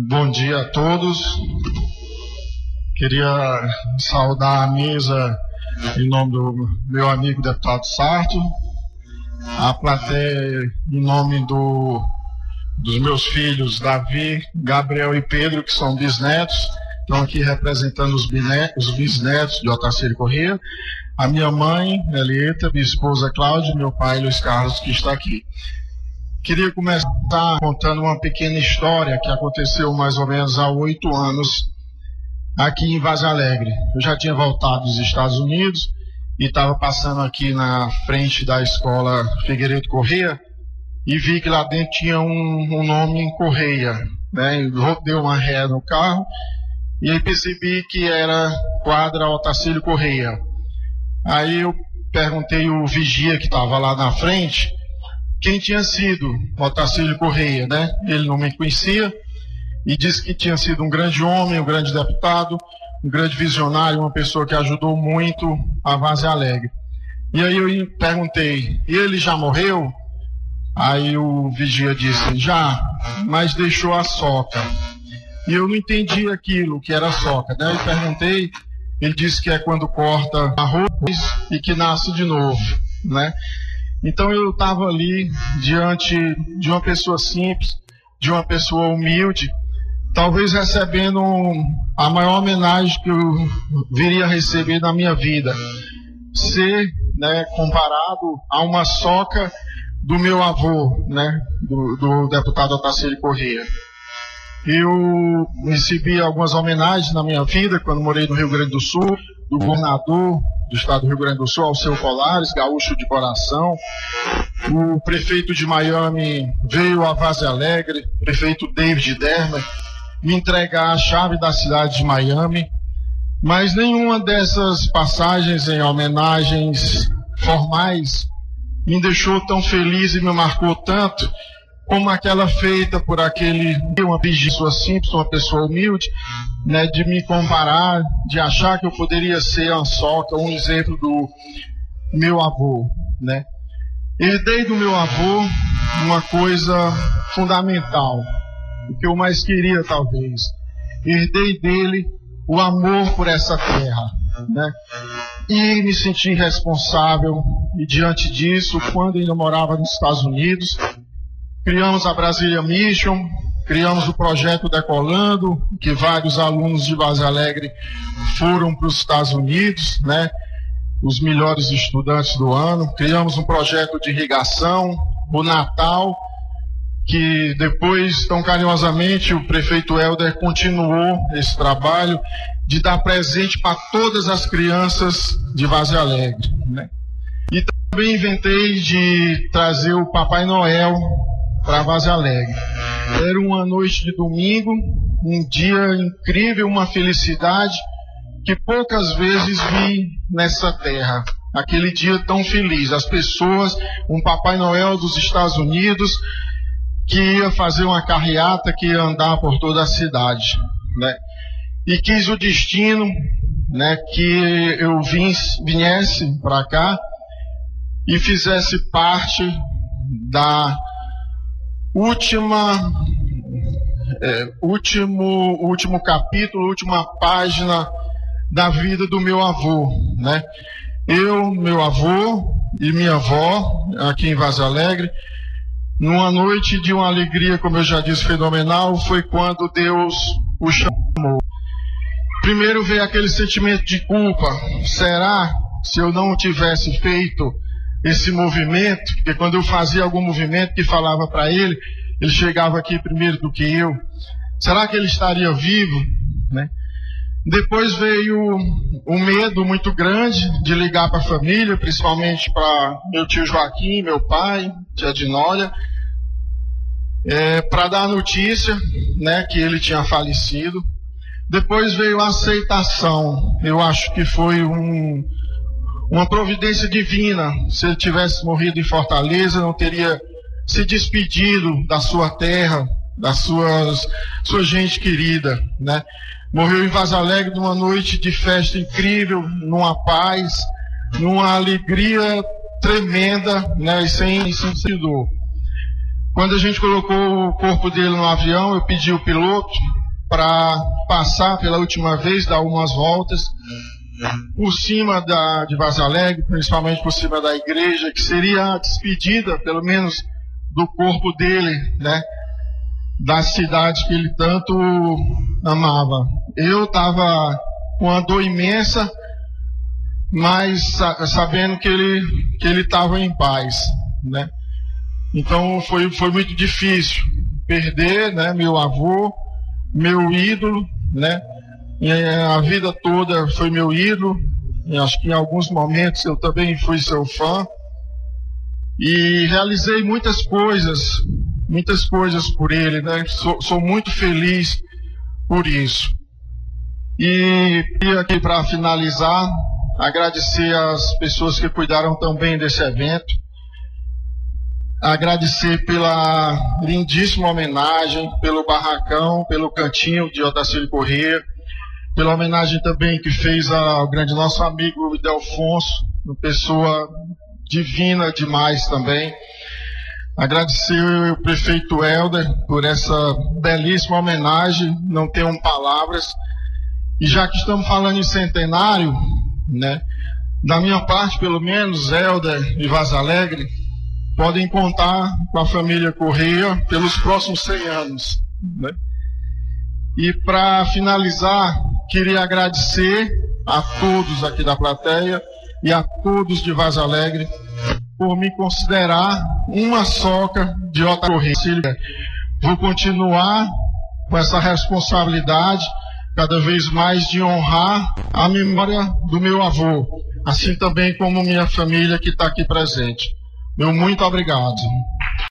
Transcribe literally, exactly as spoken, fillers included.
Bom dia a todos. Queria saudar a mesa em nome do meu amigo deputado Sarto, a plateia em nome do, dos meus filhos Davi, Gabriel e Pedro, que são bisnetos, estão aqui representando os, bisnetos, os bisnetos de Otacílio Corrêa, a minha mãe, Elieta, minha esposa Cláudia, meu pai Luiz Carlos, que está aqui. Queria começar contando uma pequena história que aconteceu mais ou menos há oito anos aqui em Vaza Alegre. Eu já tinha voltado dos Estados Unidos e estava passando aqui na frente da escola Figueiredo Corrêa e vi que lá dentro tinha um, um nome em Corrêa, né? Eu dei uma ré no carro e aí percebi que era quadra Otacílio Corrêa. Aí eu perguntei o vigia que estava lá na frente quem tinha sido Otacílio Corrêa, né? Ele não me conhecia e disse que tinha sido um grande homem, um grande deputado, um grande visionário, uma pessoa que ajudou muito a Vaza Alegre. E aí eu perguntei, e ele já morreu? Aí o vigia disse, já, mas deixou a soca. E eu não entendi aquilo, que era soca, né? Eu perguntei, ele disse que é quando corta arroz e que nasce de novo, né? Então eu estava ali diante de uma pessoa simples, de uma pessoa humilde, talvez recebendo a maior homenagem que eu viria a receber na minha vida, ser, né, comparado a uma soca do meu avô, né, do, do deputado Otacílio Corrêa. Eu recebi algumas homenagens na minha vida quando morei no Rio Grande do Sul, do governador do estado do Rio Grande do Sul, Alceu Colares, gaúcho de coração. O prefeito de Miami veio a Vaza Alegre, prefeito David Dermer, me entregar a chave da cidade de Miami, mas nenhuma dessas passagens em homenagens formais me deixou tão feliz e me marcou tanto como aquela feita por aquele, uma pessoa simples, uma pessoa humilde, né, de me comparar, de achar que eu poderia ser uma soca, um exemplo do meu avô, né. Herdei do meu avô uma coisa fundamental, o que eu mais queria talvez. Herdei dele o amor por essa terra, né, e me senti responsável, e diante disso, quando ainda morava nos Estados Unidos, criamos a Brasília Mission, criamos o projeto Decolando, que vários alunos de Vaza Alegre foram para os Estados Unidos, né? Os melhores estudantes do ano. Criamos um projeto de irrigação, o Natal, que depois, tão carinhosamente, o prefeito Helder continuou esse trabalho de dar presente para todas as crianças de Vaza Alegre, né? E também inventei de trazer o Papai Noel para Vaza Alegre. Era uma noite de domingo, um dia incrível, uma felicidade que poucas vezes vi nessa terra. Aquele dia tão feliz, as pessoas, um Papai Noel dos Estados Unidos que ia fazer uma carreata, que ia andar por toda a cidade, né? E quis o destino, né, que eu vim, viesse para cá e fizesse parte da última, é, último, último capítulo, última página da vida do meu avô, né? Eu, meu avô e minha avó, aqui em Vaza Alegre, numa noite de uma alegria, como eu já disse, fenomenal, foi quando Deus o chamou. Primeiro veio aquele sentimento de culpa. Será se eu não tivesse feito esse movimento, porque quando eu fazia algum movimento que falava para ele, ele chegava aqui primeiro do que eu. Será que ele estaria vivo, né? Depois veio um medo muito grande de ligar para a família, principalmente para meu tio Joaquim, meu pai, tia Dinólia, é, para dar a notícia, né, que ele tinha falecido. Depois veio a aceitação. Eu acho que foi um uma providência divina. Se ele tivesse morrido em Fortaleza, não teria se despedido da sua terra, da suas, sua gente querida, né? Morreu em Vaza Alegre numa noite de festa incrível, numa paz, numa alegria tremenda, né? E sem, sem dor. Quando a gente colocou o corpo dele no avião, eu pedi ao piloto para passar pela última vez, dar umas voltas por cima da, de Vaza Alegre, principalmente por cima da igreja, que seria a despedida, pelo menos, do corpo dele, né, da cidade que ele tanto amava. Eu estava com uma dor imensa, mas sabendo que ele que ele estava em paz, né? Então foi foi muito difícil perder, né, meu avô, meu ídolo, né? E a vida toda foi meu ídolo. E acho que em alguns momentos eu também fui seu fã e realizei muitas coisas, muitas coisas por ele, né? Sou, sou muito feliz por isso. E aqui para finalizar, agradecer às pessoas que cuidaram também desse evento, agradecer pela lindíssima homenagem, pelo barracão, pelo cantinho de Otacílio Corrêa, pela homenagem também que fez ao grande nosso amigo Idelfonso, uma pessoa divina demais também. Agradecer o prefeito Helder por essa belíssima homenagem, não tenho palavras. E já que estamos falando em centenário, né, da minha parte, pelo menos, Helder e Vaza Alegre podem contar com a família Corrêa pelos próximos cem anos, né? E para finalizar, queria agradecer a todos aqui da plateia e a todos de Vaza Alegre por me considerar uma soca de Otacílio Corrêa. Vou continuar com essa responsabilidade cada vez mais de honrar a memória do meu avô, assim também como minha família que está aqui presente. Meu muito obrigado.